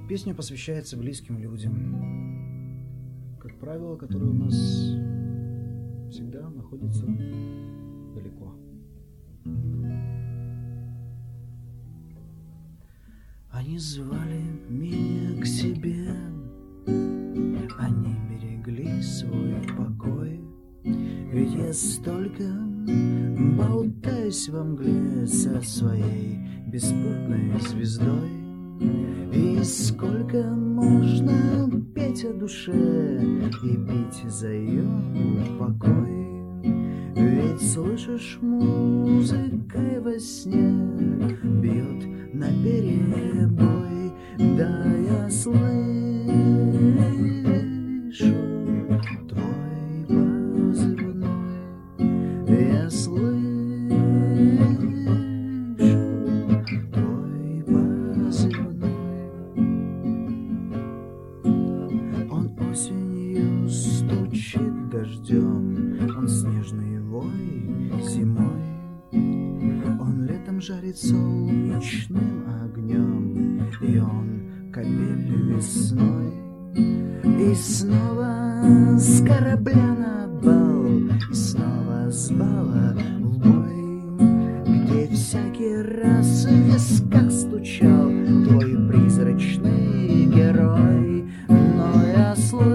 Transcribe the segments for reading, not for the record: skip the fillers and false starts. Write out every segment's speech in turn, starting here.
Песня посвящается близким людям, как правило, которые у нас всегда находятся далеко. Они звали меня к себе, они берегли свой покой, ведь я столько болтаюсь во мгле со своей беспутной звездой. И сколько можно петь о душе и пить за ее упокой, ведь слышишь, музыкой во сне бьет наперебой. Да, я слышу твой позывной, я слышу твой позывной. Он осенью стучит дождем, он снежный вой зимой, он летом жарит солнечным огнем, и он капель весной. И снова с корабля на бал, и снова с бала в бой, где всякий раз в висках стучал твой призрачный герой. Но я слышу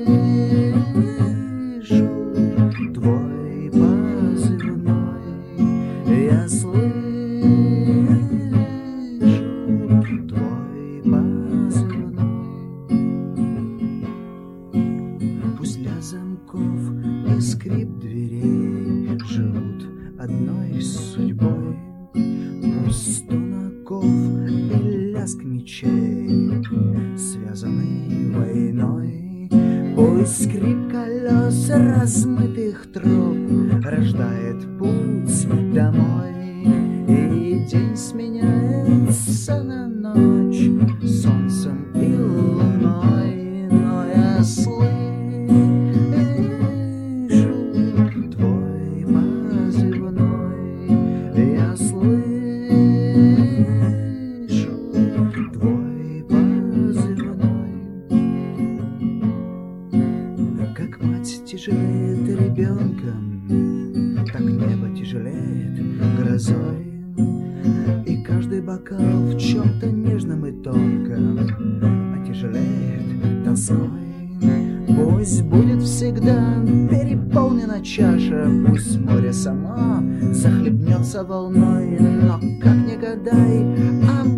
твой позывной, я слышу твой позывной. Пусть для замков и скрип дверей живут одной судьбой, пусть стон оков и лязг мечей связаны войной, пусть скрип колес размытых троп рождает путь домой, и день сменяется на ночь солнцем и луной. Но я слышу твой позывной, я слышу твой позывной. Как мать тяжелеет ребенком, так небо тяжелеет грозой, и каждый бокал в чем-то нежном и тонком отяжелеет тоской. Пусть будет всегда переполнена чаша, пусть море само захлебнется волной, но как ни гадай,